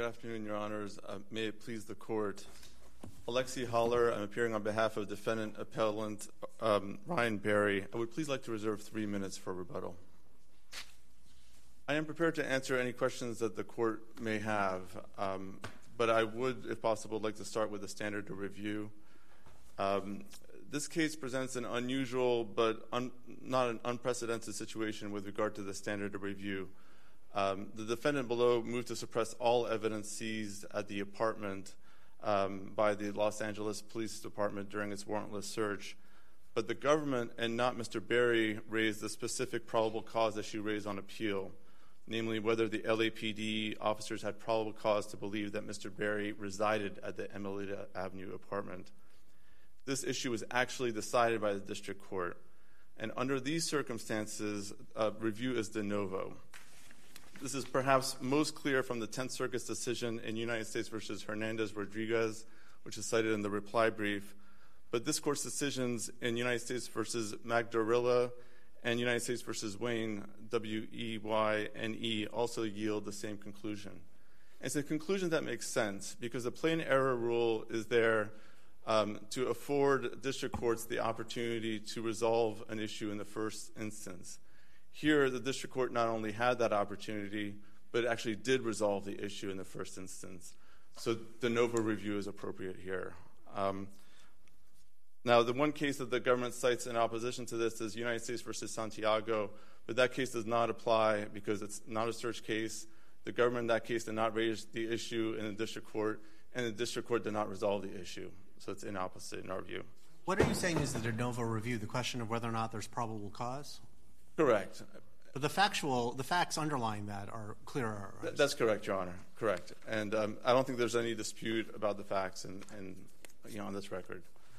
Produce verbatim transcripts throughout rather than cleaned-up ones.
Good afternoon, Your Honors. Uh, may it please the Court. Alexi Holler, I'm appearing on behalf of Defendant Appellant um, Ryan Berry. I would please like to reserve three minutes for rebuttal. I am prepared to answer any questions that the Court may have, um, but I would, if possible, like to start with the standard of review. Um, this case presents an unusual but un- not an unprecedented situation with regard to the standard of review. Um, the defendant below moved to suppress all evidence seized at the apartment um, by the Los Angeles Police Department during its warrantless search, but the government and not Mister Berry raised the specific probable cause issue raised on appeal, namely whether the L A P D officers had probable cause to believe that Mister Berry resided at the Emilita Avenue apartment. This issue was actually decided by the district court, and under these circumstances, uh, review is de novo. This is perhaps most clear from the Tenth Circuit's decision in United States versus Hernandez-Rodriguez, which is cited in the reply brief. But this Court's decisions in United States versus Magdarilla and United States versus Wayne, W E Y N E, also yield the same conclusion. And it's a conclusion that makes sense because the plain error rule is there um, to afford district courts the opportunity to resolve an issue in the first instance. Here, the district court not only had that opportunity, but actually did resolve the issue in the first instance. So de novo review is appropriate here. Um, now, the one case that the government cites in opposition to this is United States versus Santiago, but that case does not apply because it's not a search case. The government in that case did not raise the issue in the district court, and the district court did not resolve the issue. So it's inopposite in our view. What are you saying is the de novo review, the question of whether or not there's probable cause? Correct. But the factual, the facts underlying that are clearer. Th- that's correct, Your Honor. Correct. And um, I don't think there's any dispute about the facts and, and you know, on this record.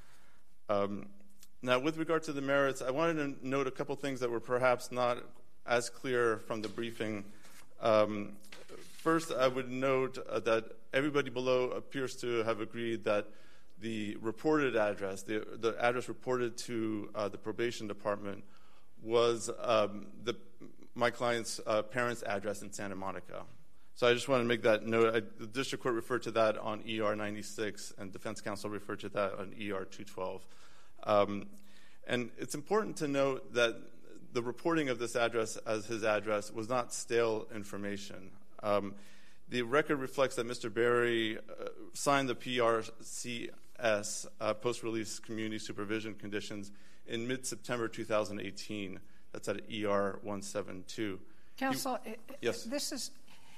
Um, now, with regard to the merits, I wanted to note a couple things that were perhaps not as clear from the briefing. Um, first, I would note uh, that everybody below appears to have agreed that the reported address, the, the address reported to uh, the probation department, was um, the, my client's uh, parents' address in Santa Monica. So I just want to make that note. I, the district court referred to that on E R ninety-six, and defense counsel referred to that on E R two twelve. Um, and it's important to note that the reporting of this address as his address was not stale information. Um, the record reflects that Mister Berry uh, signed the P R C S, uh, post-release community supervision conditions, in mid-September two thousand eighteen. That's at E R one seventy-two. Counsel, you, yes. this is,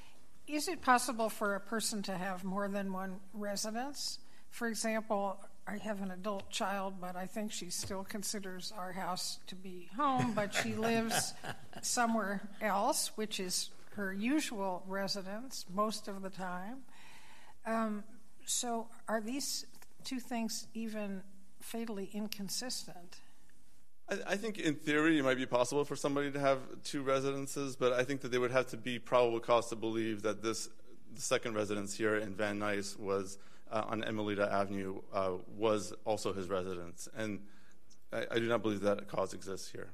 is it possible for a person to have more than one residence? For example, I have an adult child, but I think she still considers our house to be home, but she lives somewhere else, which is her usual residence most of the time. Um, so are these two things even fatally inconsistent? I think in theory it might be possible for somebody to have two residences, but I think that there would have to be probable cause to believe that this the second residence here in Van Nuys was uh, on Emilita Avenue uh, was also his residence, and I, I do not believe that cause exists here.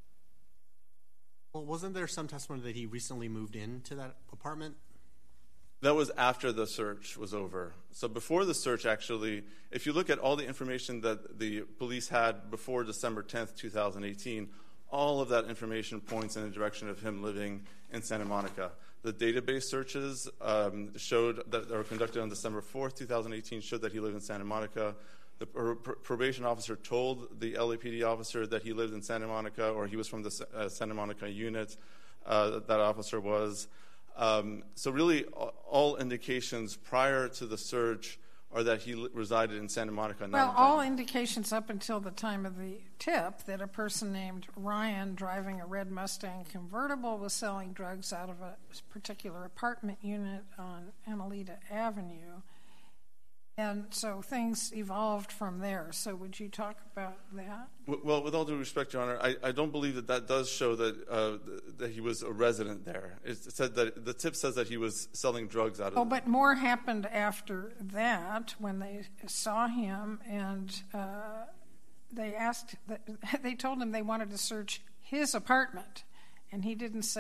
Well, wasn't there some testimony that he recently moved into that apartment? That was after the search was over. So before the search, actually, if you look at all the information that the police had before December tenth, two thousand eighteen, all of that information points in the direction of him living in Santa Monica. The database searches um, showed that, that were conducted on December fourth, two thousand eighteen, showed that he lived in Santa Monica. The pr- pr- probation officer told the L A P D officer that he lived in Santa Monica, or he was from the uh, Santa Monica unit. Uh, that, that officer was. Um, so really, all indications prior to the search are that he resided in Santa Monica. Well, all indications up until the time of the tip that a person named Ryan driving a red Mustang convertible was selling drugs out of a particular apartment unit on Emilita Avenue. And so things evolved from there. So would you talk about that? Well, with all due respect, Your Honor, I, I don't believe that that does show that uh, that he was a resident there. It said that the tip says that he was selling drugs out of. Oh, but more happened after that when they saw him, and uh, they asked. They told him they wanted to search his apartment, and he didn't say,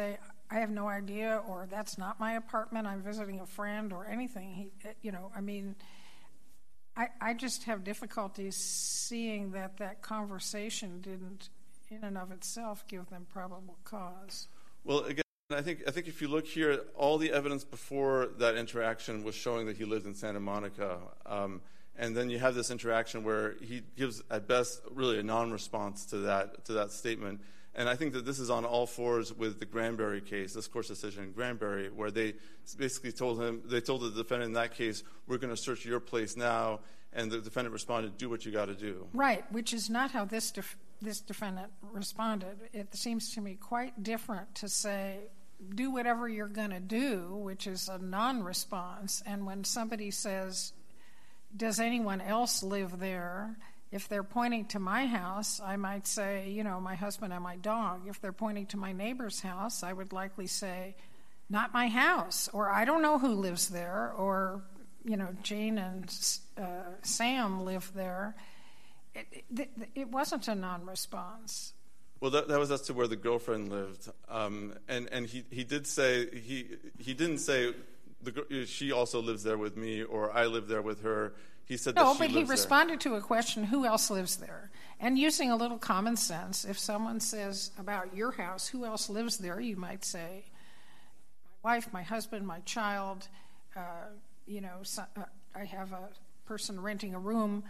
I have no idea, or that's not my apartment, I'm visiting a friend, or anything. He, you know, I mean, I, I just have difficulties seeing that that conversation didn't, in and of itself, give them probable cause. Well, again, I think I think if you look here, all the evidence before that interaction was showing that he lived in Santa Monica. Um, and then you have this interaction where he gives, at best, really a non-response to that to that statement. And I think that this is on all fours with the Granberry case, this court's decision in Granberry, where they basically told him, they told the defendant in that case, we're going to search your place now, and the defendant responded, do what you got to do. Right, which is not how this def- this defendant responded. It seems to me quite different to say, do whatever you're going to do, which is a non-response, and when somebody says, does anyone else live there? If they're pointing to my house, I might say, you know, my husband and my dog. If they're pointing to my neighbor's house, I would likely say, not my house, or I don't know who lives there, or, you know, Jane and uh, Sam live there. It, it, it wasn't a non-response. Well, that, that was as to where the girlfriend lived, um, and and he, he did say he he didn't say the, she also lives there with me, or I live there with her. He said no, that she but he lives responded there. to a question, who else lives there? And using a little common sense, if someone says about your house, who else lives there, you might say, my wife, my husband, my child, uh, you know, so, uh, I have a person renting a room.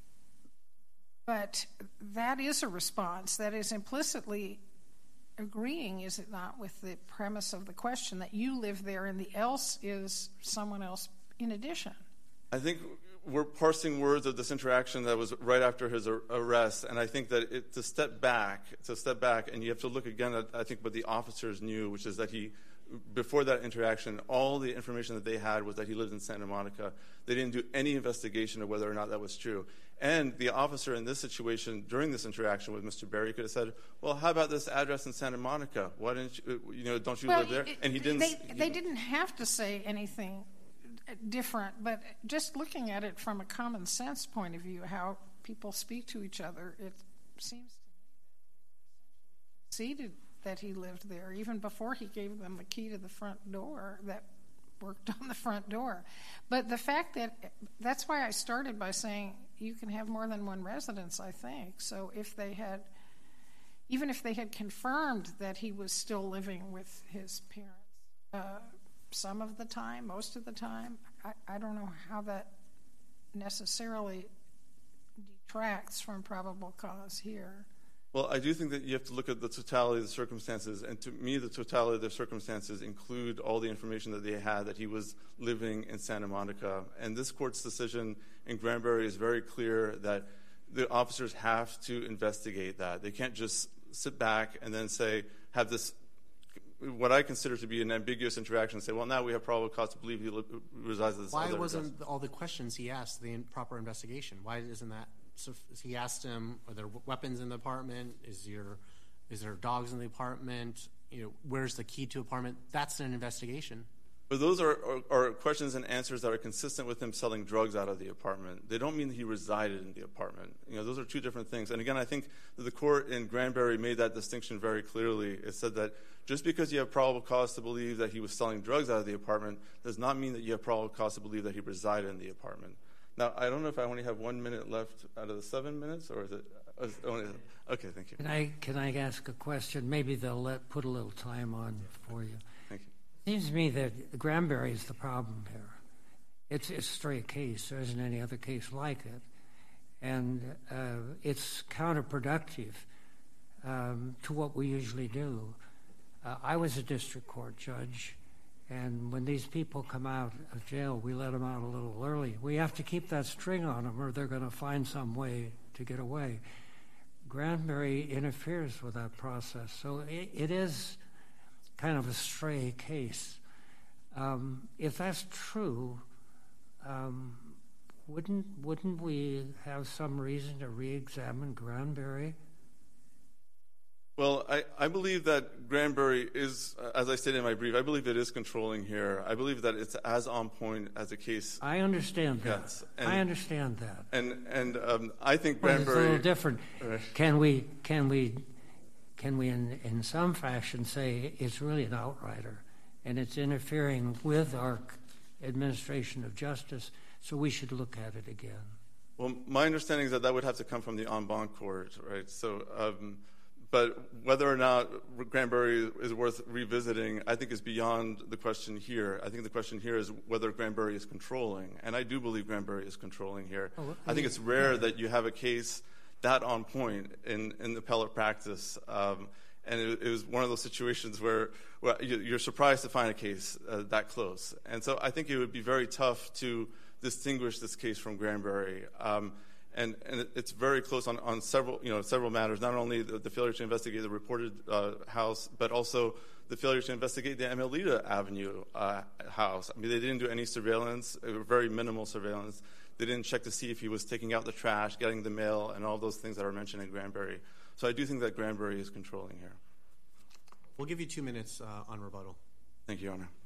But that is a response that is implicitly agreeing, is it not, with the premise of the question that you live there and the else is someone else in addition. I think we're parsing words of this interaction that was right after his ar- arrest, and I think that it, to step back, to step back, and you have to look again at, I think, what the officers knew, which is that he, before that interaction, all the information that they had was that he lived in Santa Monica. They didn't do any investigation of whether or not that was true. And the officer in this situation, during this interaction with Mister Berry, could have said, well, how about this address in Santa Monica? Why didn't you, you know, don't you well, live there? It, and he didn't. They, he, they didn't have to say anything different, but just looking at it from a common sense point of view, how people speak to each other, it seems to me that he conceded that he lived there, even before he gave them the key to the front door that worked on the front door. But the fact that, that's why I started by saying you can have more than one residence, I think. So if they had, even if they had confirmed that he was still living with his parents, uh, some of the time, most of the time, I, I don't know how that necessarily detracts from probable cause here. Well, I do think that you have to look at the totality of the circumstances, and to me, the totality of the circumstances include all the information that they had that he was living in Santa Monica. And this court's decision in Granberry is very clear that the officers have to investigate that. They can't just sit back and then say, have this, what I consider to be an ambiguous interaction, and say, well, now we have probable cause to believe he li- resides at this Why other wasn't address. all the questions he asked the proper investigation? Why isn't that? So he asked him, are there weapons in the apartment? Is your, is there dogs in the apartment? You know, where's the key to apartment? That's an investigation. But those are, are, are questions and answers that are consistent with him selling drugs out of the apartment. They don't mean that he resided in the apartment. You know, those are two different things. And again, I think that the court in Granberry made that distinction very clearly. It said that just because you have probable cause to believe that he was selling drugs out of the apartment does not mean that you have probable cause to believe that he resided in the apartment. Now, I don't know if I only have one minute left out of the seven minutes, or is it is it only, okay, thank you. Can I, can I ask a question? Maybe they'll let, put a little time on for you. Thank you. Seems to me that Granberry is the problem here. It's, it's a straight case. There isn't any other case like it. And uh, it's counterproductive um, to what we usually do. Uh, I was a district court judge, and when these people come out of jail, we let them out a little early. We have to keep that string on them, or they're going to find some way to get away. Granberry interferes with that process. So it, it is kind of a stray case. Um, if that's true, um, wouldn't wouldn't we have some reason to re-examine Granberry? Well, I, I believe that Granberry is, uh, as I stated in my brief, I believe it is controlling here. I believe that it's as on point as a case. I understand that. Yes, and, I understand that. And and um, I think Well, Granberry. it's a little different. Right. Can we can we can we in, in some fashion say it's really an outrider and it's interfering with our administration of justice, so we should look at it again? Well, my understanding is that that would have to come from the en banc court, right? So, um, but whether or not Granberry is worth revisiting, I think is beyond the question here. I think the question here is whether Granberry is controlling, and I do believe Granberry is controlling here. Oh, I, I think it's rare yeah. that you have a case that on point in, in appellate practice, um, and it, it was one of those situations where well, you're surprised to find a case uh, that close. And so I think it would be very tough to distinguish this case from Granberry. Um, and, and it, it's very close on, on several, you know, several matters, not only the, the failure to investigate the reported uh, house, but also the failure to investigate the Amelita Avenue uh, house. I mean, they didn't do any surveillance, very minimal surveillance. They didn't check to see if he was taking out the trash, getting the mail, and all those things that are mentioned in Granberry. So I do think that Granberry is controlling here. We'll give you two minutes uh, on rebuttal. Thank you, Your Honor.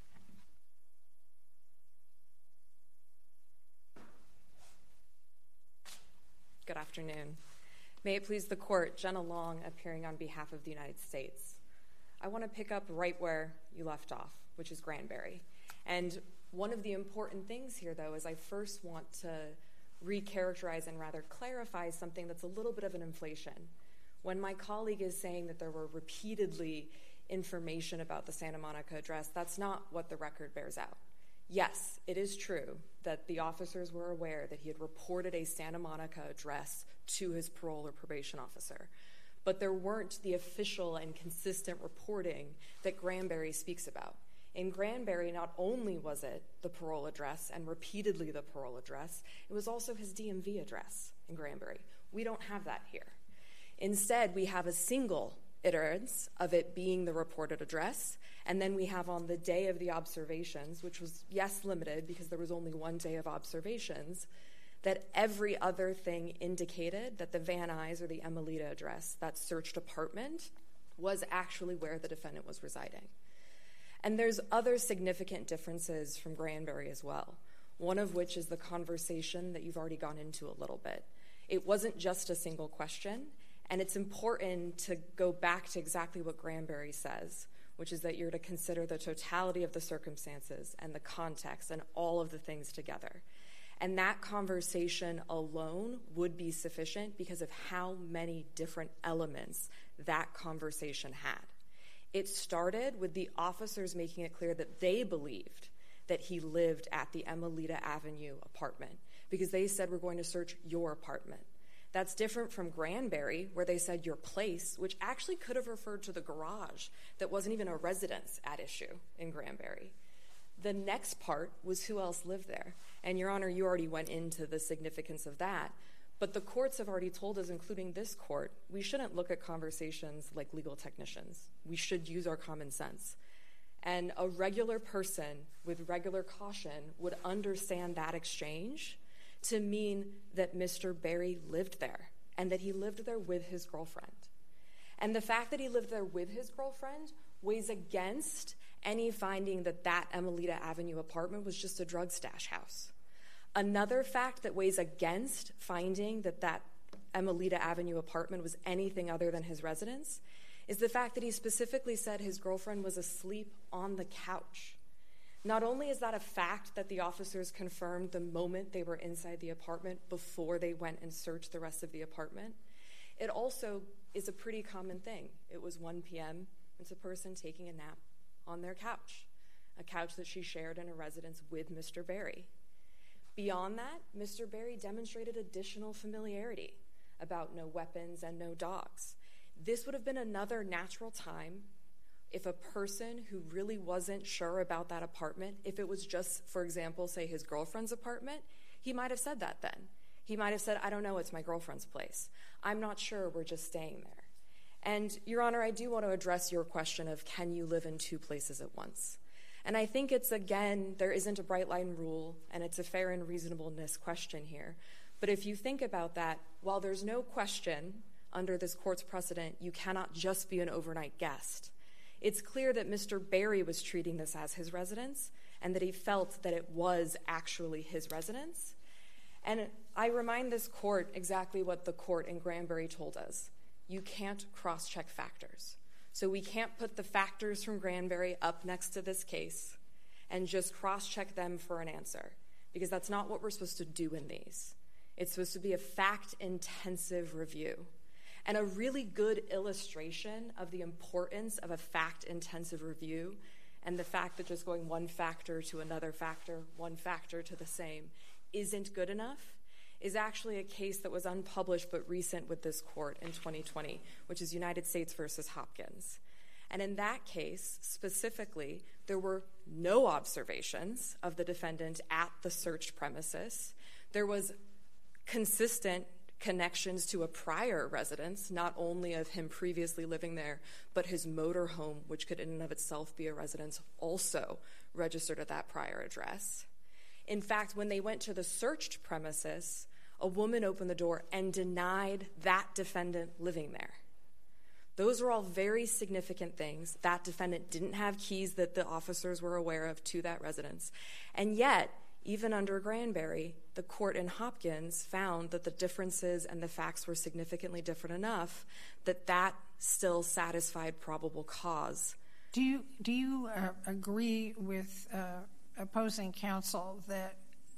Good afternoon. May it please the court, Jenna Long, appearing on behalf of the United States. I want to pick up right where you left off, which is Granberry. And one of the important things here, though, is I first want to recharacterize and rather clarify something that's a little bit of an inflation. When my colleague is saying that there were repeatedly information about the Santa Monica address, that's not what the record bears out. Yes, it is true that the officers were aware that he had reported a Santa Monica address to his parole or probation officer, but there weren't the official and consistent reporting that Granberry speaks about. In Granberry, not only was it the parole address and repeatedly the parole address, it was also his D M V address in Granberry. We don't have that here. Instead, we have a single iterance of it being the reported address, and then we have on the day of the observations, which was, yes, limited because there was only one day of observations, that every other thing indicated that the Van Nuys or the Amelita address, that searched apartment, was actually where the defendant was residing. And there's other significant differences from Granberry as well, one of which is the conversation that you've already gone into a little bit. It wasn't just a single question, and it's important to go back to exactly what Granberry says, which is that you're to consider the totality of the circumstances and the context and all of the things together. And that conversation alone would be sufficient because of how many different elements that conversation had. It started with the officers making it clear that they believed that he lived at the Amelita Avenue apartment because they said, we're going to search your apartment. That's different from Granberry, where they said your place, which actually could have referred to the garage that wasn't even a residence at issue in Granberry. The next part was who else lived there. And, Your Honor, you already went into the significance of that. But the courts have already told us, including this court, we shouldn't look at conversations like legal technicians. We should use our common sense. And a regular person with regular caution would understand that exchange to mean that Mister Berry lived there and that he lived there with his girlfriend. And the fact that he lived there with his girlfriend weighs against any finding that that Amelita Avenue apartment was just a drug stash house. Another fact that weighs against finding that that Amelita Avenue apartment was anything other than his residence is the fact that he specifically said his girlfriend was asleep on the couch. Not only is that a fact that the officers confirmed the moment they were inside the apartment before they went and searched the rest of the apartment, it also is a pretty common thing. It was one p.m. It's a person taking a nap on their couch, a couch that she shared in a residence with Mister Berry. Beyond that, Mister Berry demonstrated additional familiarity about no weapons and no dogs. This would have been another natural time if a person who really wasn't sure about that apartment, if it was just, for example, say his girlfriend's apartment, he might have said that then. He might have said, I don't know, it's my girlfriend's place. I'm not sure, we're just staying there. And, Your Honor, I do want to address your question of can you live in two places at once? And I think it's, again, there isn't a bright line rule, and it's a fair and reasonableness question here. But if you think about that, while there's no question under this court's precedent, you cannot just be an overnight guest. It's clear that Mister Berry was treating this as his residence and that he felt that it was actually his residence. And I remind this court exactly what the court in Granberry told us. you can't cross-check factors. So we can't put the factors from Granberry up next to this case and just cross-check them for an answer, because that's not what we're supposed to do in these. It's supposed to be a fact-intensive review. And a really good illustration of the importance of a fact-intensive review and the fact that just going one factor to another factor, one factor to the same, isn't good enough is actually a case that was unpublished but recent with this court in twenty twenty, which is United States versus Hopkins. And in that case, specifically, there were no observations of the defendant at the searched premises. There was consistent connections to a prior residence, not only of him previously living there, but his motor home, which could in and of itself be a residence, also registered at that prior address. In fact, when they went to the searched premises, a woman opened the door and denied that defendant living there. Those are all very significant things. That defendant didn't have keys that the officers were aware of to that residence. And yet, even under Granberry, the court in Hopkins found that the differences and the facts were significantly different enough that that still satisfied probable cause. Do you, do you uh, agree with uh, opposing counsel that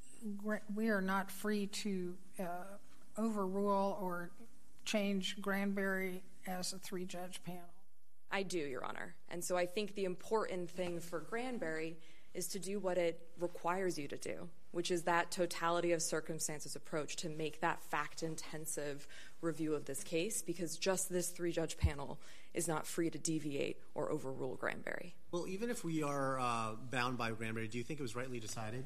we are not free to uh, overrule or change Granberry as a three-judge panel? I do, Your Honor. And so I think the important thing for Granberry is to do what it requires you to do, which is that totality of circumstances approach to make that fact-intensive review of this case, because just this three-judge panel is not free to deviate or overrule Granberry. Well, even if we are uh, bound by Granberry, do you think it was rightly decided?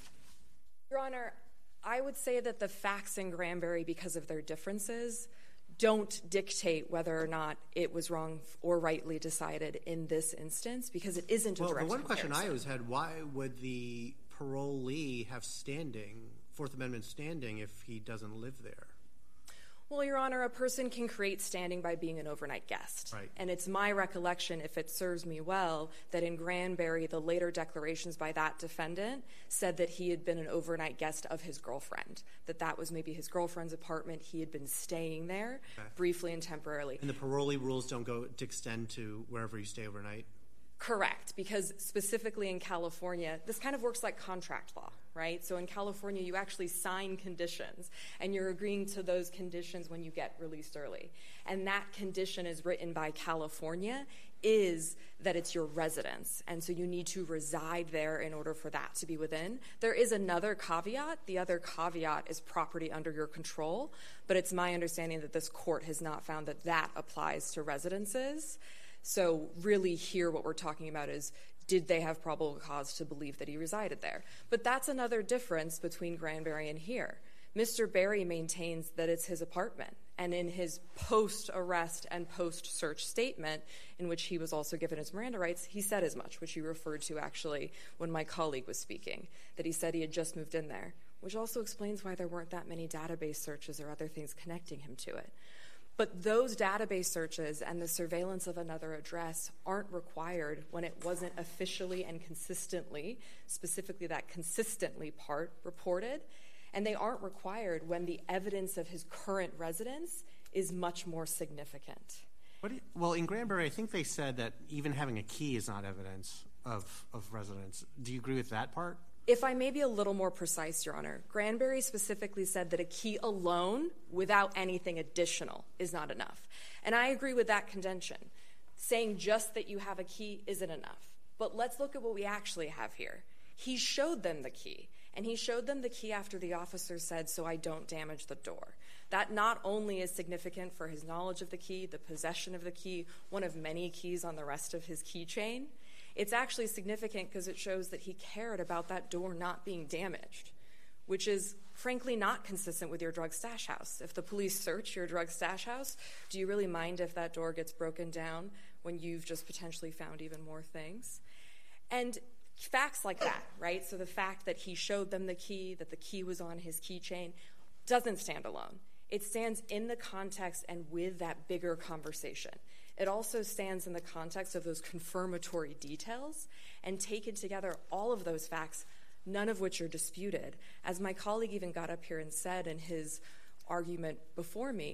Your Honor, I would say that the facts in Granberry, because of their differences, don't dictate whether or not it was wrong or rightly decided in this instance, because it isn't a well, direct the one comparison. question I always had, why would the parolee have standing, Fourth Amendment standing, if he doesn't live there? Well, Your Honor, a person can create standing by being an overnight guest. Right. And it's my recollection, if it serves me well, that in Granberry, the later declarations by that defendant said that he had been an overnight guest of his girlfriend, that that was maybe his girlfriend's apartment. He had been staying there okay. briefly and temporarily. And the parolee rules don't go to extend to wherever you stay overnight? Correct, because specifically in California, this kind of works like contract law, right? So in California, you actually sign conditions, and you're agreeing to those conditions when you get released early. And that condition is written by California is that it's your residence, and so you need to reside there in order for that to be within. There is another caveat. The other caveat is property under your control, but it's my understanding that this court has not found that that applies to residences. So really here what we're talking about is, did they have probable cause to believe that he resided there? But that's another difference between Granberry and here. Mister Berry maintains that it's his apartment, and in his post-arrest and post-search statement, in which he was also given his Miranda rights, he said as much, which he referred to actually when my colleague was speaking, that he said he had just moved in there, which also explains why there weren't that many database searches or other things connecting him to it. But those database searches and the surveillance of another address aren't required when it wasn't officially and consistently, specifically that consistently part, reported. And they aren't required when the evidence of his current residence is much more significant. What do you, well, in Granberry, I think they said that even having a key is not evidence of, of residence. Do you agree with that part? If I may be a little more precise, Your Honor, Granberry specifically said that a key alone, without anything additional, is not enough. And I agree with that contention. Saying just that you have a key isn't enough. But let's look at what we actually have here. He showed them the key, and he showed them the key after the officer said, "So I don't damage the door." That not only is significant for his knowledge of the key, the possession of the key, one of many keys on the rest of his keychain, it's actually significant because it shows that he cared about that door not being damaged, which is frankly not consistent with your drug stash house. If the police search your drug stash house, do you really mind if that door gets broken down when you've just potentially found even more things? And facts like that, right? So the fact that he showed them the key, that the key was on his keychain, doesn't stand alone. It stands in the context and with that bigger conversation. It also stands in the context of those confirmatory details, and taken together, all of those facts, none of which are disputed. As my colleague even got up here and said in his argument before me,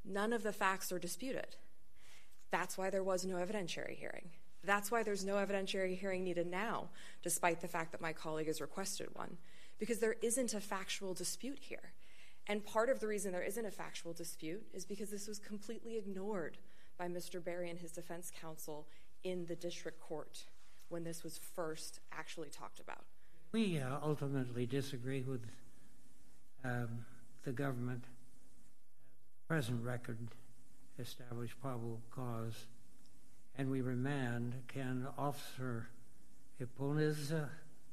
None of the facts are disputed. That's why there was no evidentiary hearing. That's why there's no evidentiary hearing needed now, despite the fact that my colleague has requested one, because there isn't a factual dispute here. And part of the reason there isn't a factual dispute is because this was completely ignored by Mister Berry and his defense counsel in the district court when this was first actually talked about. We uh, ultimately disagree with um, the government. Present record established probable cause, and we remand. Can Officer Hippolyta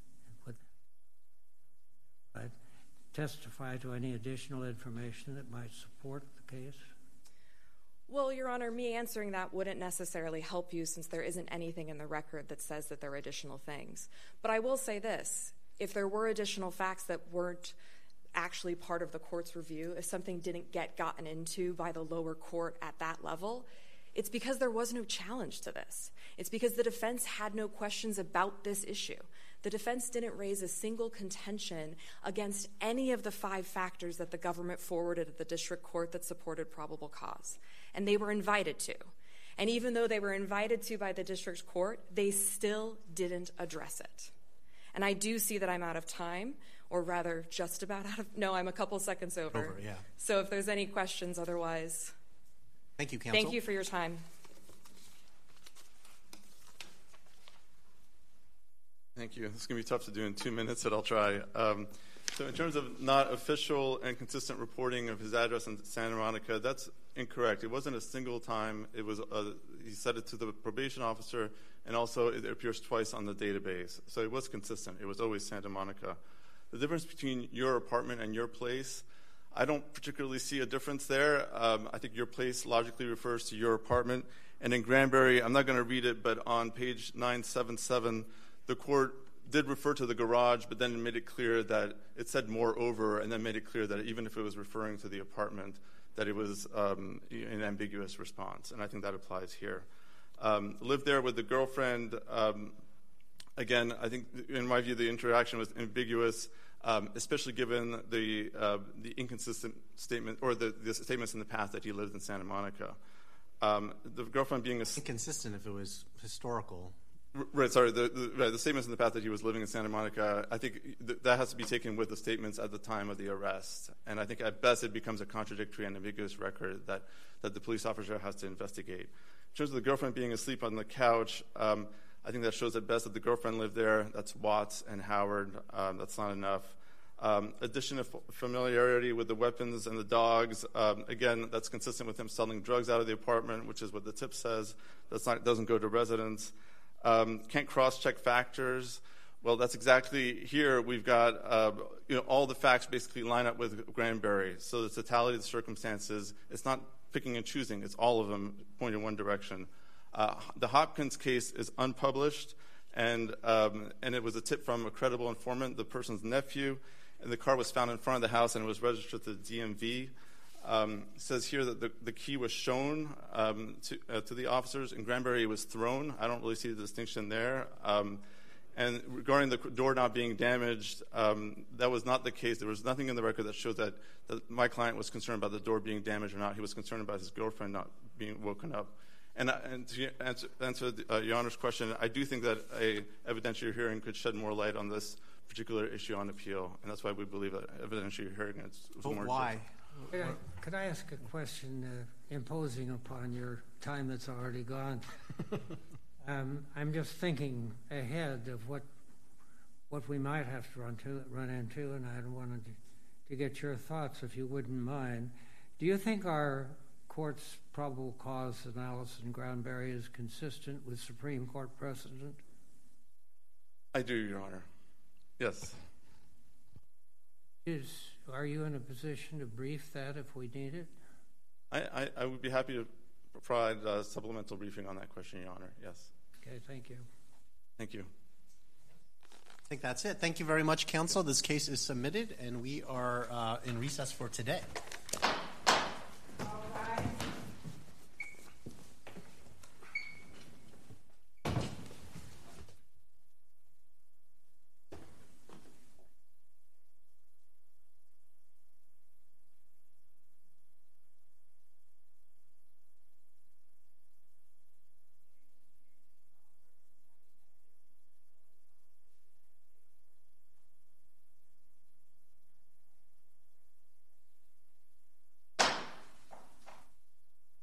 uh, testify to any additional information that might support the case? Well, Your Honor, me answering that wouldn't necessarily help you since there isn't anything in the record that says that there are additional things. But I will say this. If there were additional facts that weren't actually part of the court's review, if something didn't get gotten into by the lower court at that level, it's because there was no challenge to this. It's because the defense had no questions about this issue. The defense didn't raise a single contention against any of the five factors that the government forwarded at the district court that supported probable cause. And they were invited to. And even though they were invited to by the district court, they still didn't address it. And I do see that I'm out of time, or rather just about out of, no, I'm a couple seconds over. Over, yeah. So if there's any questions, otherwise. Thank you, counsel. Thank you for your time. Thank you. This is going to be tough to do in two minutes, but I'll try. Um, so in terms of not official and consistent reporting of his address in Santa Monica, that's incorrect. It wasn't a single time. It was uh, he said it to the probation officer, and also it appears twice on the database. So it was consistent. It was always Santa Monica. The difference between your apartment and your place, I don't particularly see a difference there. Um, I think your place logically refers to your apartment. And in Granbury, I'm not going to read it, but on page nine seventy-seven, the court did refer to the garage, but then made it clear that it said moreover, and then made it clear that even if it was referring to the apartment, that it was um, an ambiguous response. And I think that applies here. Um, lived there with the girlfriend. Um, again, I think in my view, the interaction was ambiguous. Um, especially given the uh, the inconsistent statement or the, the statements in the past that he lived in Santa Monica. Um, the girlfriend being a inconsistent if it was historical. R- right. Sorry. The, the, right, the statements in the past that he was living in Santa Monica. I think th- that has to be taken with the statements at the time of the arrest. And I think at best it becomes a contradictory and ambiguous record that that the police officer has to investigate. In terms of the girlfriend being asleep on the couch. Um, I think that shows at best that the girlfriend lived there. That's Watts and Howard. Um, that's not enough. Um, addition of familiarity with the weapons and the dogs. Um, again, that's consistent with him selling drugs out of the apartment, which is what the tip says. That's not doesn't go to residents. Um, can't cross-check factors. Well, that's exactly here. We've got uh, you know all the facts basically line up with Granbury. So the totality of the circumstances. It's not picking and choosing. It's all of them point in one direction. Uh, the Hopkins case is unpublished, and um, and it was a tip from a credible informant, the person's nephew, and the car was found in front of the house and it was registered to the D M V. Um, it says here that the, the key was shown um, to, uh, to the officers. In Granbury, it was thrown. I don't really see the distinction there. Um, and regarding the door not being damaged, um, that was not the case. There was nothing in the record that showed that, that my client was concerned about the door being damaged or not. He was concerned about his girlfriend not being woken up. And, and to answer, answer the, uh, Your Honor's question, I do think that a evidentiary hearing could shed more light on this particular issue on appeal, and that's why we believe that evidentiary hearing is But more. why? Could I, could I ask a question uh, imposing upon your time that's already gone? um, I'm just thinking ahead of what what we might have to run to run into, and I wanted to, to get your thoughts, if you wouldn't mind. Do you think our court's probable cause analysis in Granbury is consistent with Supreme Court precedent? I do, Your Honor. Yes. Is are you in a position to brief that if we need it? I, I, I would be happy to provide a supplemental briefing on that question, Your Honor. Yes. Okay, thank you. Thank you. I think that's it. Thank you very much, counsel. This case is submitted, and we are uh, in recess for today.